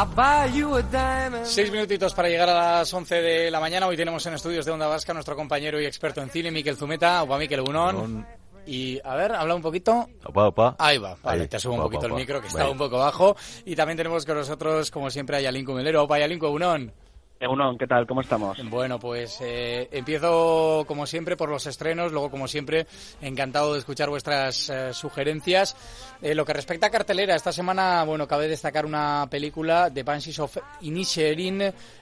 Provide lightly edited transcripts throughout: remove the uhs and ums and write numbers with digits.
6 minutitos para llegar a las 11 de la mañana. Hoy tenemos en estudios de Onda Vasca nuestro compañero y experto en cine, Mikel Zumeta. Opa, Mikel, egunon. Y, a ver, habla un poquito. Opa. Ahí va, vale, te subo un poquito el micro, que está un poco bajo. Y también tenemos con nosotros, como siempre, a Yalinko Melero. Opa, Yalinko, egunon. Egunon, ¿qué tal? ¿Cómo estamos? Bueno, pues empiezo como siempre por los estrenos, luego como siempre encantado de escuchar vuestras sugerencias. Lo que respecta a cartelera, esta semana, bueno, cabe destacar una película de Banshees of Inisherin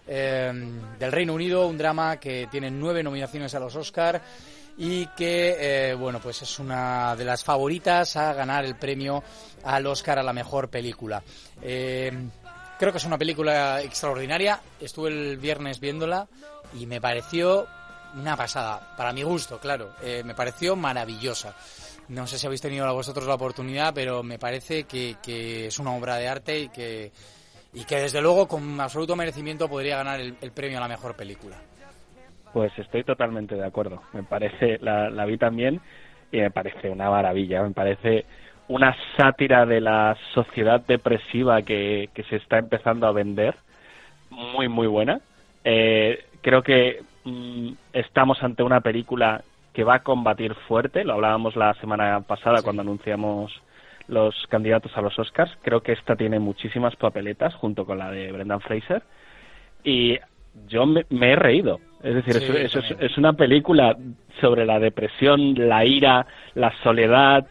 del Reino Unido, un drama que tiene 9 nominaciones a los Oscar y que, bueno, pues es una de las favoritas a ganar el premio al Oscar a la mejor película. Creo que es una película extraordinaria. Estuve el viernes viéndola y me pareció una pasada. Para mi gusto, claro. Me pareció maravillosa. No sé si habéis tenido vosotros la oportunidad, pero me parece que es una obra de arte y que desde luego con absoluto merecimiento podría ganar el premio a la mejor película. Pues estoy totalmente de acuerdo. Me parece, la vi también y me parece una maravilla. Me parece una sátira de la sociedad depresiva que se está empezando a vender, muy, muy buena. Creo que estamos ante una película que va a combatir fuerte, lo hablábamos la semana pasada, sí, cuando anunciamos los candidatos a los Oscars. Creo que esta tiene muchísimas papeletas, junto con la de Brendan Fraser, y yo me he reído. Es decir, sí, es una película sobre la depresión, la ira, la soledad.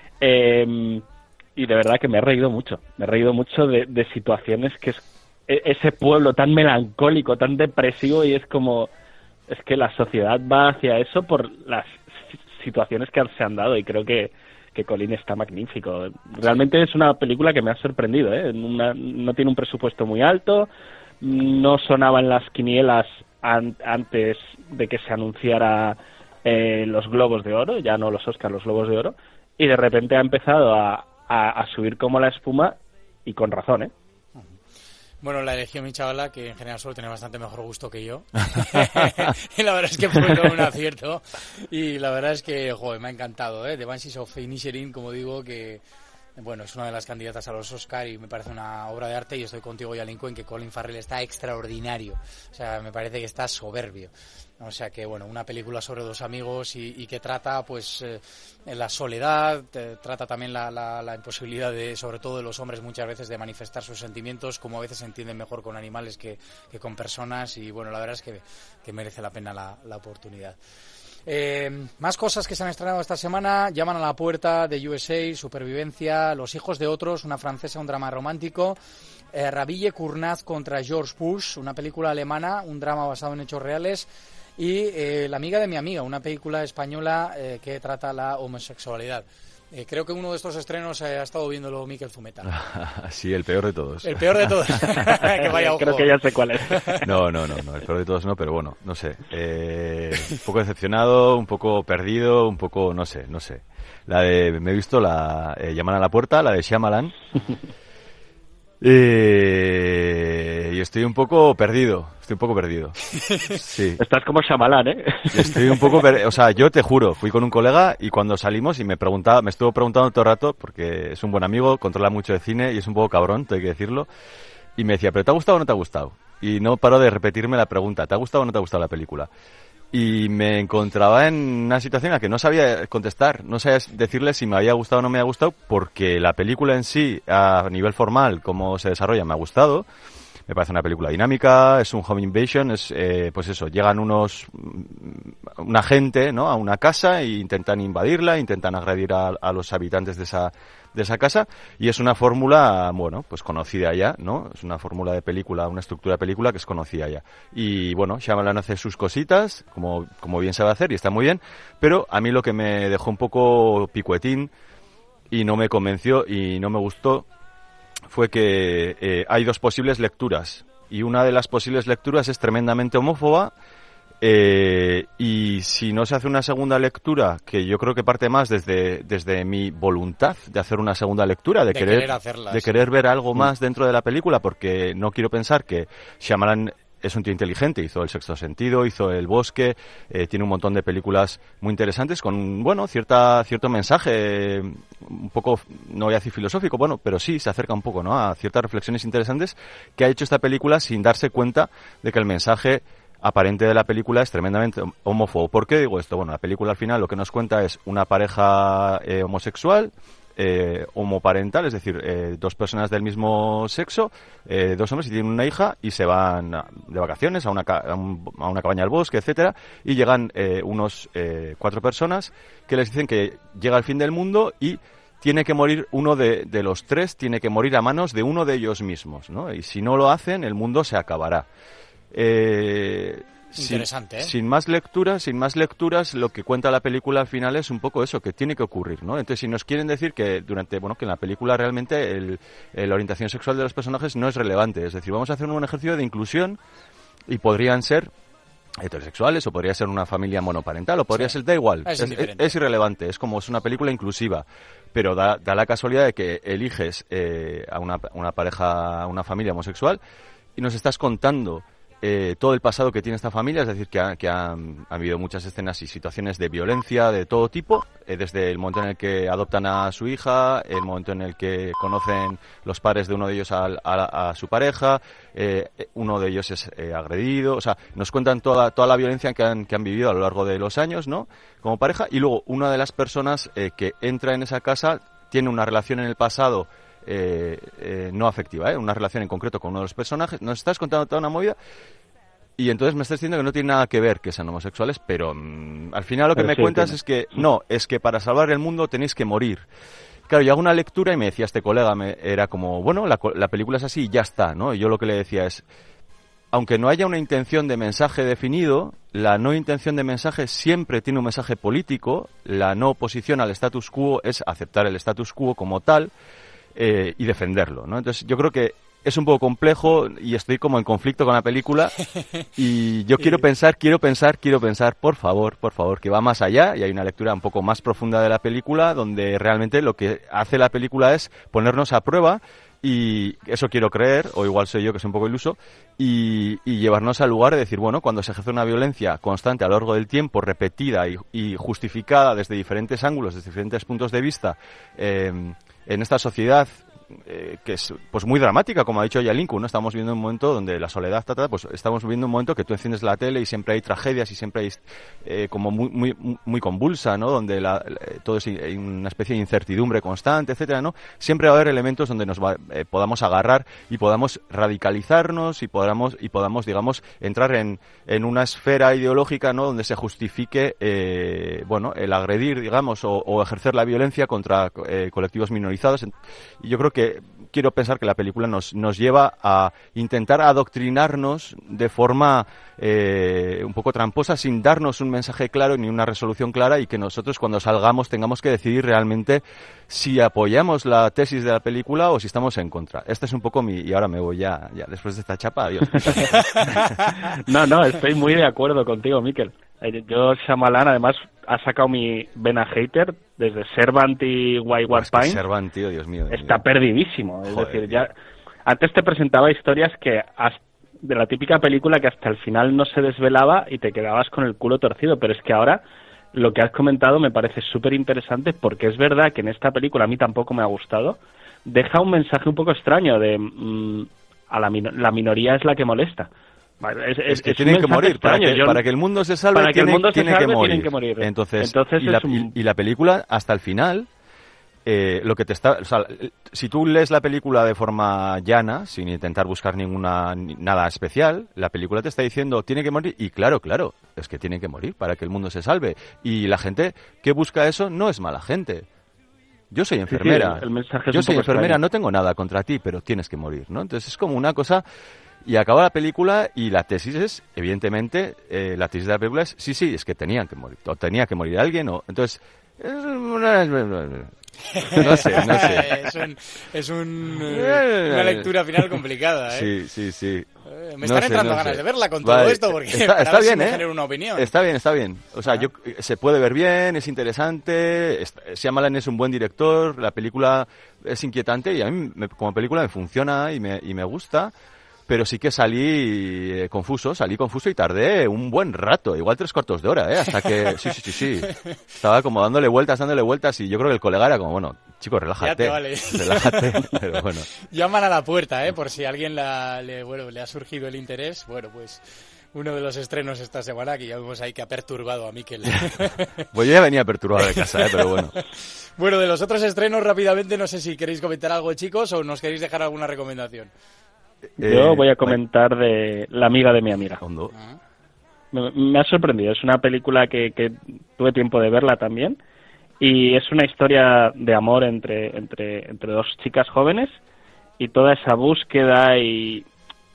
Y de verdad que me he reído mucho de situaciones que es ese pueblo tan melancólico, tan depresivo, y es como, es que la sociedad va hacia eso por las situaciones que se han dado, y creo que Colin está magnífico. Realmente es una película que me ha sorprendido, no tiene un presupuesto muy alto, no sonaba en las quinielas antes de que se anunciara los Globos de Oro, ya no los Oscars, los Globos de Oro, y de repente ha empezado a subir como la espuma, y con razón, ¿eh? Bueno, la eligió mi chavala, que en general suele tener bastante mejor gusto que yo. Y la verdad es que fue todo un acierto. Y la verdad es que, joder, me ha encantado, ¿eh? The Banshees of Inisherin, como digo, que bueno, es una de las candidatas a los Oscar y me parece una obra de arte, y estoy contigo, Yalinko, en que Colin Farrell está extraordinario. O sea, me parece que está soberbio. O sea que, bueno, una película sobre dos amigos y que trata, pues, la soledad, trata también la imposibilidad sobre todo de los hombres muchas veces de manifestar sus sentimientos, como a veces se entienden mejor con animales que con personas, y bueno, la verdad es que merece la pena la oportunidad. Más cosas que se han estrenado esta semana. Llaman a la puerta de USA, Supervivencia, Los hijos de otros, una francesa, un drama romántico. Rabille Cournaz contra George Bush, una película alemana, un drama basado en hechos reales. Y La amiga de mi amiga, una película española que trata la homosexualidad. Creo que uno de estos estrenos ha estado viéndolo Mikel Zumeta. Sí, el peor de todos. El peor de todos. Que vaya ojo. Creo que ya sé cuál es. No, el peor de todos no, pero bueno, no sé. Un poco decepcionado, un poco perdido, un poco, no sé. Me he visto Llaman a la puerta, la de Shyamalan. Y estoy un poco perdido. Sí. Estás como Shyamalan, ¿eh? Estoy un poco o sea, yo te juro, fui con un colega y cuando salimos y me estuvo preguntando todo el rato, porque es un buen amigo, controla mucho de cine y es un poco cabrón, tengo que decirlo, y me decía, ¿pero te ha gustado o no te ha gustado? Y no paró de repetirme la pregunta, ¿te ha gustado o no te ha gustado la película? Y me encontraba en una situación en la que no sabía contestar, no sabía decirle si me había gustado o no me había gustado, porque la película en sí, a nivel formal, cómo se desarrolla, me ha gustado. Me parece una película dinámica, es un home invasion, pues eso, llegan una gente, ¿no?, a una casa e intentan invadirla, intentan agredir a los habitantes de esa casa, y es una fórmula, bueno, pues conocida ya, ¿no? Es una fórmula de película, una estructura de película que es conocida ya. Y bueno, Shyamalan hace sus cositas, como bien sabe hacer, y está muy bien, pero a mí lo que me dejó un poco picuetín y no me convenció y no me gustó fue que hay dos posibles lecturas, y una de las posibles lecturas es tremendamente homófoba, y si no se hace una segunda lectura, que yo creo que parte más desde mi voluntad de hacer una segunda lectura, de querer hacerla, de querer ver algo más dentro de la película, porque no quiero pensar que Shyamalan es un tío inteligente, hizo El sexto sentido, hizo El bosque, tiene un montón de películas muy interesantes con, bueno, cierto mensaje, un poco, no voy a decir filosófico, bueno, pero sí se acerca un poco, ¿no?, a ciertas reflexiones interesantes que ha hecho esta película sin darse cuenta de que el mensaje aparente de la película es tremendamente homófobo. ¿Por qué digo esto? Bueno, la película al final lo que nos cuenta es una pareja homosexual, homoparental, es decir, dos personas del mismo sexo, dos hombres y tienen una hija y se van de vacaciones a una cabaña al bosque, etcétera, y llegan unos 4 personas que les dicen que llega el fin del mundo y tiene que morir uno de los 3, tiene que morir a manos de uno de ellos mismos, ¿no? Y si no lo hacen, el mundo se acabará. Interesante, sin más lecturas, lo que cuenta la película al final es un poco eso, que tiene que ocurrir, ¿no? Entonces, si nos quieren decir que que en la película realmente la orientación sexual de los personajes no es relevante, es decir, vamos a hacer un ejercicio de inclusión y podrían ser heterosexuales o podría ser una familia monoparental o podría ser, da igual, es irrelevante, es una película inclusiva, pero da la casualidad de que eliges a una pareja, a una familia homosexual y nos estás contando todo el pasado que tiene esta familia, es decir, que ha habido muchas escenas y situaciones de violencia de todo tipo, desde el momento en el que adoptan a su hija, el momento en el que conocen los padres de uno de ellos a su pareja, uno de ellos es agredido, o sea, nos cuentan toda la violencia que han vivido a lo largo de los años, ¿no?, como pareja, y luego una de las personas que entra en esa casa tiene una relación en el pasado no afectiva, una relación en concreto con uno de los personajes, nos estás contando toda una movida y entonces me estás diciendo que no tiene nada que ver que sean homosexuales, pero al final lo que me cuentas es que para salvar el mundo tenéis que morir. Claro, yo hago una lectura y me decía este colega, era como, bueno, la película es así y ya está, ¿no? Y yo lo que le decía es, aunque no haya una intención de mensaje definido, la no intención de mensaje siempre tiene un mensaje político, la no oposición al status quo es aceptar el status quo como tal, y defenderlo, ¿no? Entonces yo creo que es un poco complejo y estoy como en conflicto con la película y yo quiero pensar, por favor, que va más allá y hay una lectura un poco más profunda de la película donde realmente lo que hace la película es ponernos a prueba y eso quiero creer, o igual soy yo que soy un poco iluso, y llevarnos al lugar de decir, bueno, cuando se ejerce una violencia constante a lo largo del tiempo, repetida y justificada desde diferentes ángulos, desde diferentes puntos de vista, en esta sociedad que es pues muy dramática, como ha dicho Yalinku, ¿no? Estamos viviendo un momento donde la soledad, pues estamos viviendo un momento que tú enciendes la tele y siempre hay tragedias y siempre hay como muy convulsa, ¿no? Donde todo es una especie de incertidumbre constante, etcétera, ¿no? Siempre va a haber elementos donde nos podamos agarrar y podamos radicalizarnos y podamos, digamos, entrar en una esfera ideológica, ¿no? Donde se justifique, el agredir, digamos, o ejercer la violencia contra colectivos minorizados. Y yo creo que quiero pensar que la película nos lleva a intentar adoctrinarnos de forma un poco tramposa, sin darnos un mensaje claro ni una resolución clara, y que nosotros cuando salgamos tengamos que decidir realmente si apoyamos la tesis de la película o si estamos en contra. Este es un poco y ahora me voy ya después de esta chapa, adiós. No, estoy muy de acuerdo contigo, Mikel. Yo, Shyamalan, además, ha sacado mi vena hater desde Servant y Wayward Pines. Servant, tío, Dios mío. Está perdidísimo. Es decir, ya antes te presentaba historias de la típica película que hasta el final no se desvelaba y te quedabas con el culo torcido, pero es que ahora lo que has comentado me parece súper interesante, porque es verdad que en esta película a mí tampoco me ha gustado. Deja un mensaje un poco extraño de la minoría es la que molesta. Es que tienen que morir. Para que el mundo se salve, tienen que morir. Entonces y la película, hasta el final, lo que te está... O sea, si tú lees la película de forma llana, sin intentar buscar nada especial, la película te está diciendo, tiene que morir. Y claro, es que tienen que morir para que el mundo se salve. Y la gente que busca eso no es mala gente. Yo soy enfermera. Sí, el mensaje es extraño. No tengo nada contra ti, pero tienes que morir, ¿no? Entonces es como una cosa... Y acaba la película y la tesis es, evidentemente, la tesis de la película es, sí, es que tenían que morir, o tenía que morir alguien, o... Entonces, no sé. Es una lectura final complicada, ¿eh? Sí. Me están entrando ganas de verla con todo esto, porque está bien, me genera una opinión. Está bien. O sea, se puede ver bien, es interesante, Shyamalan es un buen director, la película es inquietante y a mí como película me funciona y me gusta, pero sí que salí confuso y tardé un buen rato, igual 3/4 de hora, hasta que, sí. Estaba como dándole vueltas, y yo creo que el colega era como, bueno, chico, relájate, vale. relájate, pero bueno. Llaman a la puerta, por si a alguien le ha surgido el interés, bueno, pues uno de los estrenos esta semana, que ya vemos ahí que ha perturbado a Mikel. Pues yo ya venía perturbado de casa, pero bueno. Bueno, de los otros estrenos, rápidamente, no sé si queréis comentar algo, chicos, o nos queréis dejar alguna recomendación. Yo voy a comentar de La amiga de mi amiga. Hondo. Me ha sorprendido, es una película que tuve tiempo de verla también, y es una historia de amor entre dos chicas jóvenes, y toda esa búsqueda y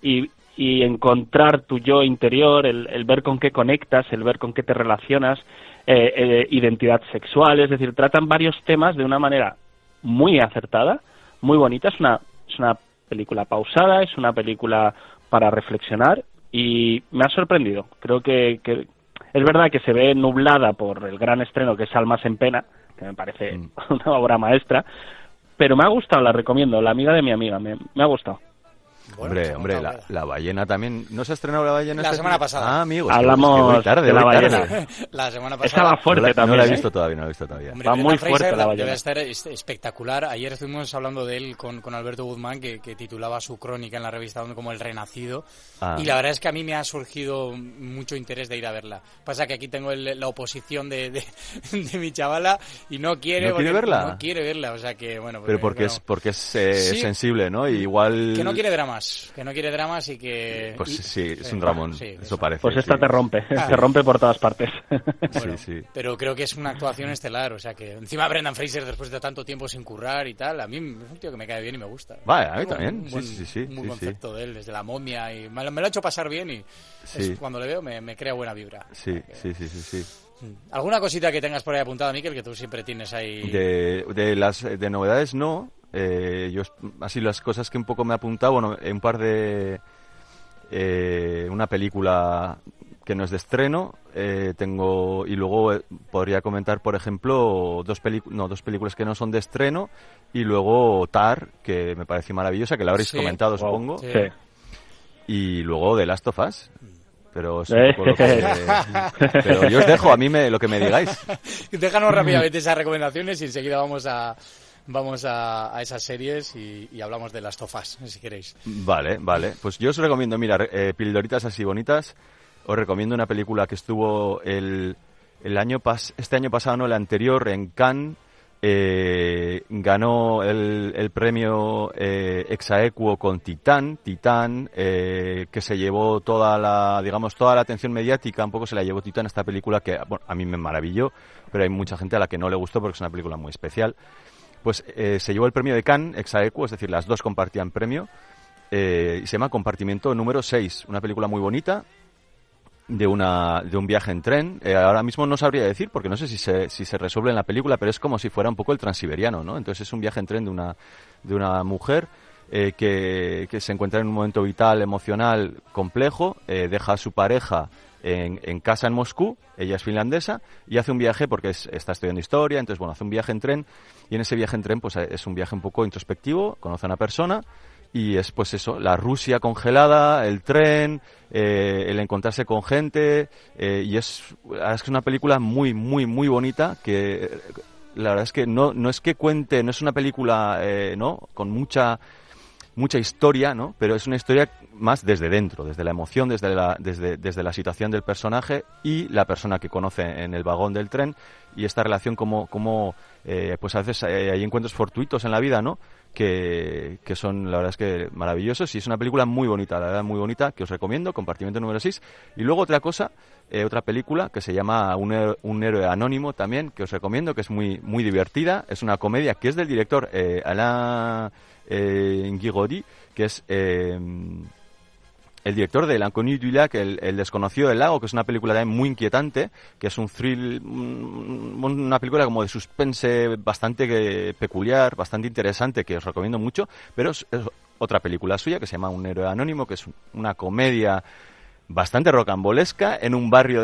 encontrar tu yo interior, el ver con qué conectas, el ver con qué te relacionas, identidad sexual, es decir, tratan varios temas de una manera muy acertada, muy bonita. Es una película pausada, es una película para reflexionar, y me ha sorprendido. Creo que es verdad que se ve nublada por el gran estreno que es Almas en pena, que me parece una obra maestra, pero me ha gustado, la recomiendo, La amiga de mi amiga, me ha gustado. Bueno, hombre, la ballena también. ¿No se ha estrenado la ballena? La semana pasada. Ah, amigos. Hablamos voy tarde, de la ballena. La semana pasada. Estaba fuerte también. No la he visto todavía, Hombre, va muy Fraser fuerte la ballena. Debe estar espectacular. Ayer estuvimos hablando de él con Alberto Guzmán, que titulaba su crónica en la revista como El Renacido. Y la verdad es que a mí me ha surgido mucho interés de ir a verla. Pasa que aquí tengo la oposición de mi chavala y no quiere. ¿No quiere verla? No quiere verla, o sea que, bueno. Pero porque es sensible, ¿no? Y igual... Que no quiere dramas y que... Pues sí, es un dramón, eso parece. Pues esta te rompe, te rompe por todas partes. Bueno, sí. Pero creo que es una actuación estelar, o sea que encima Brendan Fraser, después de tanto tiempo sin currar y tal, a mí es un tío que me cae bien y me gusta. Vale, a mí también, sí. Un buen concepto de él, desde La momia, y me lo ha hecho pasar bien, y cuando le veo me crea buena vibra. Sí. ¿Alguna cosita que tengas por ahí apuntada, Mikel, que tú siempre tienes ahí? De novedades no. Yo así las cosas que un poco me he apuntado, bueno, un par de una película que no es de estreno, tengo, y luego podría comentar, por ejemplo, dos películas que no son de estreno, y luego Tar, que me pareció maravillosa, que la habréis comentado, supongo. Sí. Y luego The Last of Us. Pero es un poco pero yo os dejo a mí lo que me digáis. Déjanos rápidamente esas recomendaciones y enseguida vamos a esas series y hablamos de Last of Us, si queréis. Vale. Pues yo os recomiendo, mirar pildoritas así bonitas. Os recomiendo una película que estuvo este año pasado, no, el anterior, en Cannes. Ganó el premio Exaequo con Titán, que se llevó toda la atención mediática, un poco se la llevó Titán, esta película que, bueno, a mí me maravilló, pero hay mucha gente a la que no le gustó porque es una película muy especial. Pues se llevó el premio de Cannes, Exaequo, es decir, las dos compartían premio, y se llama Compartimento número 6, una película muy bonita, de un viaje en tren. Ahora mismo no sabría decir, porque no sé si se resuelve en la película, pero es como si fuera un poco el Transiberiano, ¿no? Entonces es un viaje en tren de una mujer que se encuentra en un momento vital, emocional, complejo, deja a su pareja en casa en Moscú, ella es finlandesa, y hace un viaje porque está estudiando historia, entonces, bueno, hace un viaje en tren, y en ese viaje en tren, pues es un viaje un poco introspectivo, conoce a una persona, y es pues eso, la Rusia congelada, el tren, el encontrarse con gente, y es una película muy, muy, muy bonita, que la verdad es que no es que cuente, no es una película ¿no? con mucha historia, ¿no? Pero es una historia más desde dentro, desde la emoción, desde la situación del personaje y la persona que conoce en el vagón del tren, y esta relación como pues a veces hay encuentros fortuitos en la vida, ¿no? Que son, la verdad es que maravillosos, y es una película muy bonita, la verdad, muy bonita, que os recomiendo, Compartimento número 6. Y luego otra película que se llama Un héroe anónimo también, que os recomiendo, que es muy, muy divertida, es una comedia que es del director Alain Guigaudy, que es el director de L'Inconnu du Lac, el desconocido del lago, que es una película también muy inquietante, que es un thrill, una película como de suspense bastante peculiar, bastante interesante, que os recomiendo mucho, pero es otra película suya que se llama Un héroe anónimo, que es una comedia bastante rocambolesca en un barrio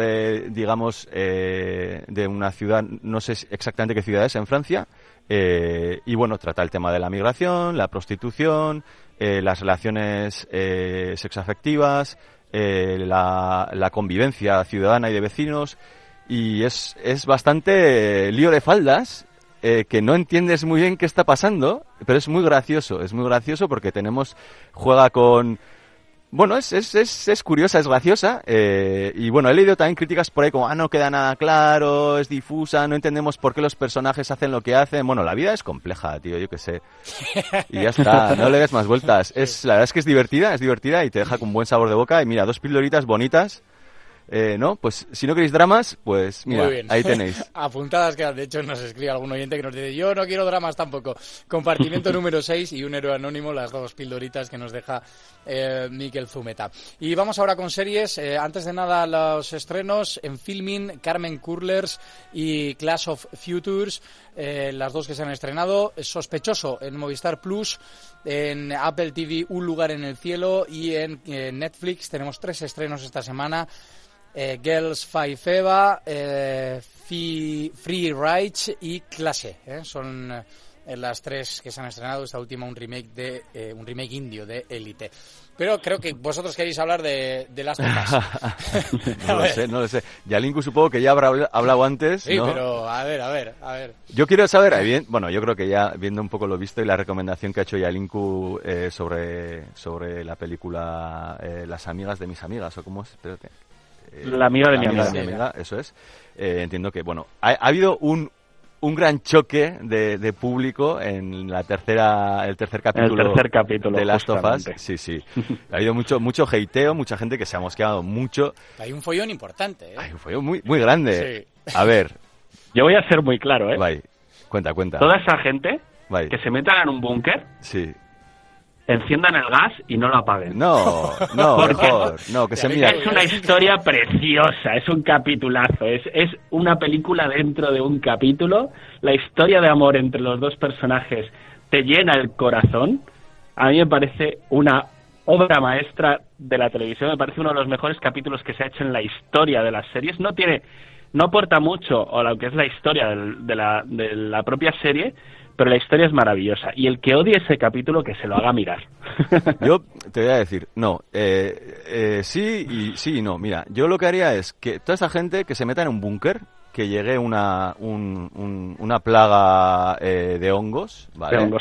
de una ciudad, no sé exactamente qué ciudad es, en Francia, y bueno, trata el tema de la migración, la prostitución, las relaciones sexoafectivas, la convivencia ciudadana y de vecinos, y es bastante lío de faldas, que no entiendes muy bien qué está pasando, pero es muy gracioso porque juega con... Bueno, es curiosa, es graciosa, y bueno, he leído también críticas por ahí como, no queda nada claro, es difusa, no entendemos por qué los personajes hacen lo que hacen. Bueno, la vida es compleja, tío, yo qué sé. Y ya está, no le des más vueltas. La verdad es que es divertida y te deja con buen sabor de boca. Y mira, 2 pildoritas bonitas. ¿No? Pues si no queréis dramas, pues mira, ahí tenéis. Apuntadas quedan. De hecho, nos escribe algún oyente que nos dice, yo no quiero dramas tampoco. Compartimiento número 6 y un héroe anónimo, las 2 pildoritas que nos deja Miquel Zumeta. Y vamos ahora con series. Antes de nada, los estrenos en Filmin, Carmen Curlers y Clash of Futures, las 2 que se han estrenado. Sospechoso en Movistar Plus, en Apple TV Un lugar en el cielo, y en Netflix tenemos 3 estrenos esta semana. Girls 5 Eva, Free Ride y Clase, son las 3 que se han estrenado. Esta última un remake indio de Élite. Pero creo que vosotros queréis hablar de Last of Us. No lo sé. Yalinku supongo que ya habrá hablado antes, sí, ¿no? Pero a ver. Yo quiero saber, yo creo que ya viendo un poco lo visto y la recomendación que ha hecho Yalinku sobre la película Las amigas de mis amigas, o cómo es, espérate. La amiga de mi amiga, eso es. Entiendo que, bueno, ha habido un gran choque de público en el tercer capítulo de Last of Us. Sí. Ha habido mucho hateo, mucha gente que se ha mosqueado mucho. Hay un follón importante, Hay un follón muy, muy grande. Sí. A ver. Yo voy a ser muy claro, Vai, cuenta. Toda esa gente Vai. que se metan en un búnker... Sí. Enciendan el gas y no lo apaguen. No, mejor. No, que se mira. Es una historia preciosa, es un capitulazo, es una película dentro de un capítulo. La historia de amor entre los 2 personajes te llena el corazón. A mí me parece una obra maestra de la televisión, me parece uno de los mejores capítulos que se ha hecho en la historia de las series. No aporta mucho a lo que es la historia de la propia serie, pero la historia es maravillosa. Y el que odie ese capítulo, que se lo haga mirar. Yo te voy a decir, no, sí y no. Mira, yo lo que haría es que toda esa gente que se meta en un búnker, que llegue una plaga de hongos, ¿vale? De hongos.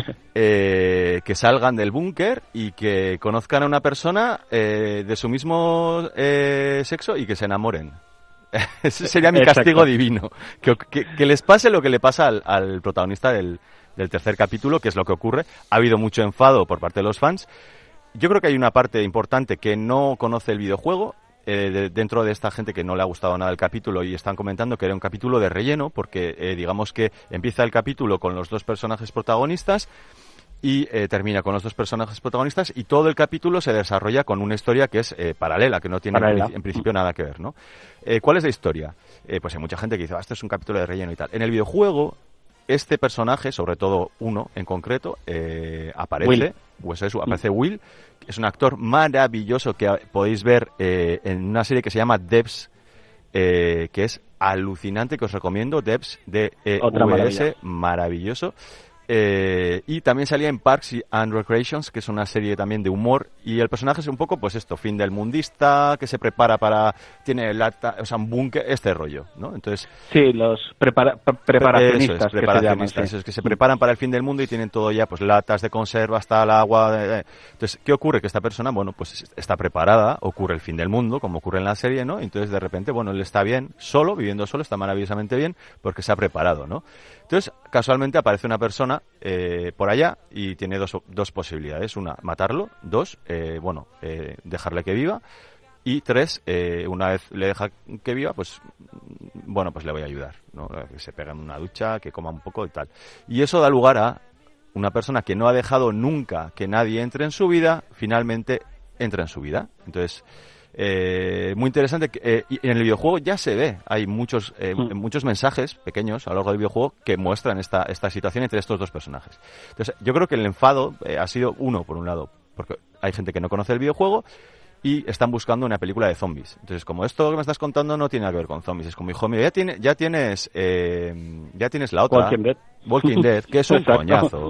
Que salgan del búnker y que conozcan a una persona de su mismo sexo y que se enamoren. Ese sería mi castigo divino. Que les pase lo que le pasa al protagonista del tercer capítulo, que es lo que ocurre. Ha habido mucho enfado por parte de los fans. Yo creo que hay una parte importante que no conoce el videojuego, dentro de esta gente que no le ha gustado nada el capítulo, y están comentando que era un capítulo de relleno, porque digamos que empieza el capítulo con los 2 personajes protagonistas y termina con los 2 personajes protagonistas, y todo el capítulo se desarrolla con una historia que es paralela, que no tiene en principio nada que ver, ¿no? ¿Cuál es la historia? Pues hay mucha gente que dice, este es un capítulo de relleno y tal. En el videojuego, este personaje, sobre todo uno en concreto, aparece, Will. Pues eso, aparece Will, que es un actor maravilloso que podéis ver en una serie que se llama Devs, que es alucinante, que os recomiendo. Devs, D-E-V-S, maravilloso. Y también salía en Parks and Recreations, que es una serie también de humor, y el personaje es un poco, pues esto, fin del mundista, que se prepara tiene un búnker, este rollo, ¿no? Entonces, sí, los preparacionistas, que se preparan para el fin del mundo y tienen todo ya, pues latas de conserva hasta el agua. Entonces, ¿qué ocurre? Que esta persona, bueno, pues está preparada, ocurre el fin del mundo, como ocurre en la serie, ¿no? Entonces, de repente, bueno, él está bien, viviendo solo, está maravillosamente bien, porque se ha preparado, ¿no? Entonces, casualmente aparece una persona por allá y tiene dos posibilidades. Una, matarlo. 2, dejarle que viva. Y 3, una vez le deja que viva, pues bueno, pues le voy a ayudar, ¿no? Que se pega en una ducha, que coma un poco y tal. Y eso da lugar a una persona que no ha dejado nunca que nadie entre en su vida, finalmente entra en su vida. Entonces, muy interesante. Y en el videojuego ya se ve, hay muchos mensajes pequeños a lo largo del videojuego que muestran esta situación entre estos 2 personajes. Entonces, yo creo que el enfado ha sido por un lado, porque hay gente que no conoce el videojuego y están buscando una película de zombies. Entonces, como esto que me estás contando no tiene nada que ver con zombies, es como, hijo mío, ya tienes la otra, Walking Dead, que es un coñazo.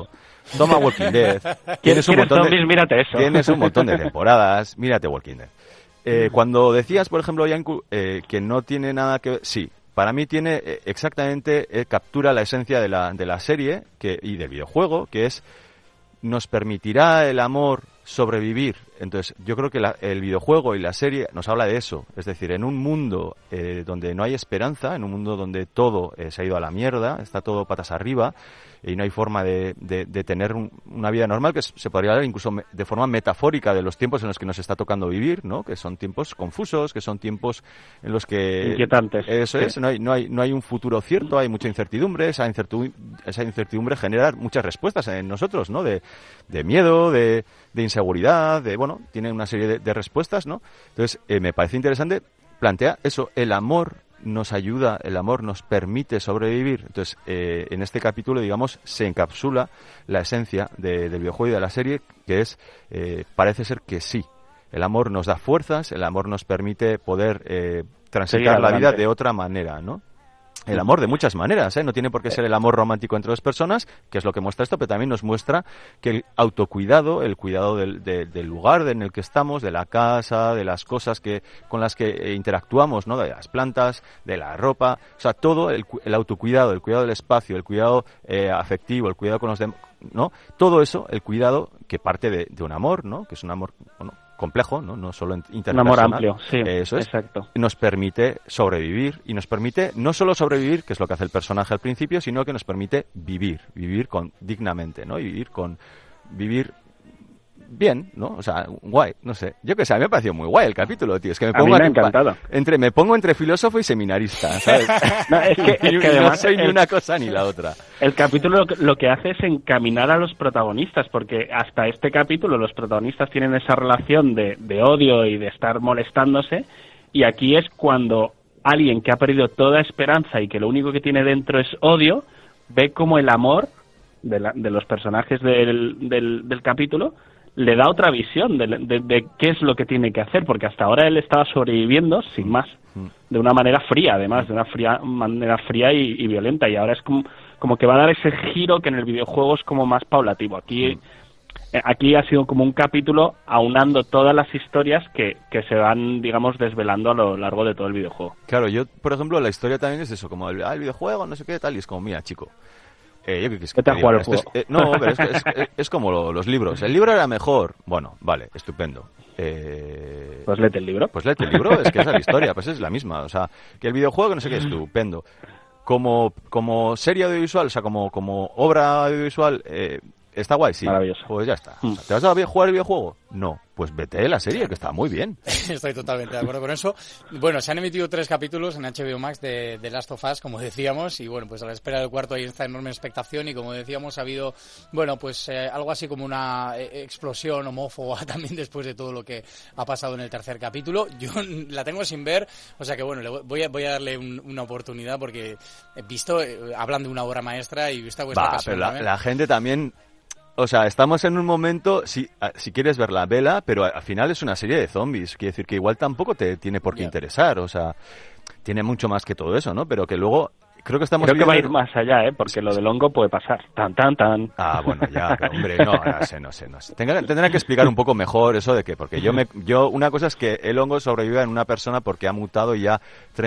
Toma Walking Dead. ¿Quieres zombies? Mírate eso. Tienes un montón de temporadas. Mírate Walking Dead. Cuando decías, por ejemplo, Yanku, que no tiene nada que ver... Sí, para mí tiene exactamente... captura la esencia de la serie y del videojuego, que es... Nos permitirá el amor sobrevivir. Entonces, yo creo que el videojuego y la serie nos habla de eso. Es decir, en un mundo donde no hay esperanza, en un mundo donde todo se ha ido a la mierda, está todo patas arriba, y no hay forma de tener una vida normal, que se podría hablar incluso de forma metafórica de los tiempos en los que nos está tocando vivir, ¿no? Que son tiempos confusos, que son tiempos en los que... Inquietantes. Eso es, no hay un futuro cierto, hay mucha incertidumbre, esa incertidumbre genera muchas respuestas en nosotros, ¿no? De miedo, de inseguridad, tiene una serie de respuestas, ¿no? Entonces, me parece interesante, plantea eso, el amor nos ayuda, el amor nos permite sobrevivir. Entonces, en este capítulo, digamos, se encapsula la esencia del videojuego y de la serie, que es, parece ser que sí. El amor nos da fuerzas, el amor nos permite poder transitar la vida de otra manera, ¿no? El amor de muchas maneras, ¿eh? No tiene por qué ser el amor romántico entre dos personas, que es lo que muestra esto, pero también nos muestra que el autocuidado, el cuidado del lugar en el que estamos, de la casa, de las cosas con las que interactuamos, ¿no? De las plantas, de la ropa, o sea, todo el autocuidado, el cuidado del espacio, el cuidado afectivo, el cuidado con los demás, ¿no? Todo eso, el cuidado que parte de un amor, ¿no? Que es un amor, complejo, no solo interpersonal. Un amor amplio, sí, eso es, exacto. Nos permite sobrevivir y nos permite no solo sobrevivir, que es lo que hace el personaje al principio, sino que nos permite vivir dignamente, ¿no? Y vivir bien, ¿no? O sea, guay, no sé. Yo qué sé, a mí me ha parecido muy guay el capítulo, tío. Es que me pongo me ha encantado. Me pongo entre filósofo y seminarista, ¿sabes? No, es que además no soy ni una cosa ni la otra. El capítulo lo que hace es encaminar a los protagonistas, porque hasta este capítulo los protagonistas tienen esa relación de odio y de estar molestándose, y aquí es cuando alguien que ha perdido toda esperanza y que lo único que tiene dentro es odio, ve como el amor de los personajes del capítulo le da otra visión de qué es lo que tiene que hacer, porque hasta ahora él estaba sobreviviendo sin más, de una manera fría, además, de una manera fría y violenta, y ahora es como que va a dar ese giro que en el videojuego es como más paulatino. Aquí ha sido como un capítulo aunando todas las historias que se van, digamos, desvelando a lo largo de todo el videojuego. Claro, yo, por ejemplo, la historia también es eso, como el videojuego, no sé qué, tal, y es como, mira, chico, yo que te has jugado el juego. No, pero es como los libros. El libro era mejor. Bueno, vale, estupendo. Pues léete el libro. Pues léete el libro, es que esa es la historia, pues es la misma. O sea, que el videojuego, no sé qué, estupendo. Como serie audiovisual, o sea, como obra audiovisual, ¿está guay? Sí. Maravilloso. Pues ya está. O sea, ¿te vas a jugar el videojuego? No. Pues vete de la serie, que está muy bien. Estoy totalmente de acuerdo con eso. Bueno, se han emitido 3 capítulos en HBO Max de Last of Us, como decíamos, y bueno, pues a la espera del cuarto hay esta enorme expectación, y como decíamos, ha habido, bueno, pues algo así como una explosión homófoba también después de todo lo que ha pasado en el tercer capítulo. Yo la tengo sin ver, o sea que bueno, voy a darle una oportunidad, porque he visto, hablan de una obra maestra, y esta cuesta ocasión. Pero la gente también... O sea, estamos en un momento, si quieres verla, vela, pero al final es una serie de zombies. Quiere decir que igual tampoco te tiene por qué interesar. O sea, tiene mucho más que todo eso, ¿no? Pero que luego... Creo que va a ir más allá, porque lo del hongo puede pasar. Tan. Ah, bueno, ya, hombre, no sé. Tendrán que explicar un poco mejor eso de que, porque yo una cosa es que el hongo sobreviva en una persona porque ha mutado ya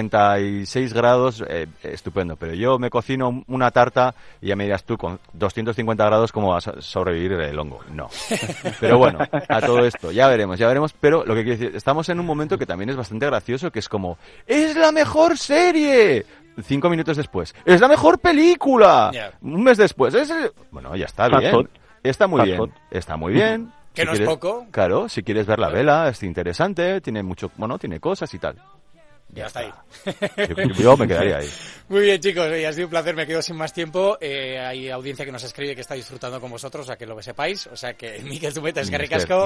36 grados, estupendo, pero yo me cocino una tarta y ya me dirás tú, con 250 grados, ¿cómo vas a sobrevivir el hongo? No. Pero bueno, a todo esto, ya veremos, pero lo que quiero decir, estamos en un momento que también es bastante gracioso, que es como, ¡es la mejor serie! 5 minutos después, ¡es la mejor película! Yeah. Un mes después, bueno, ya está bien. Está muy bien. Que no es poco. Claro, si quieres ver la vela, es interesante, tiene tiene cosas y tal. Ya está ahí. Yo me quedaría ahí. Muy bien, chicos, ha sido un placer, me quedo sin más tiempo. Hay audiencia que nos escribe que está disfrutando con vosotros, o sea, que lo que sepáis. O sea, que Mikel Zumeta, eskerrik asko.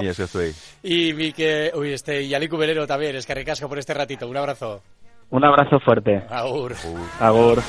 Y Mikel, y Aliku Belero también, eskerrik asko por este ratito. Un abrazo. Un abrazo fuerte. Agur. Agur.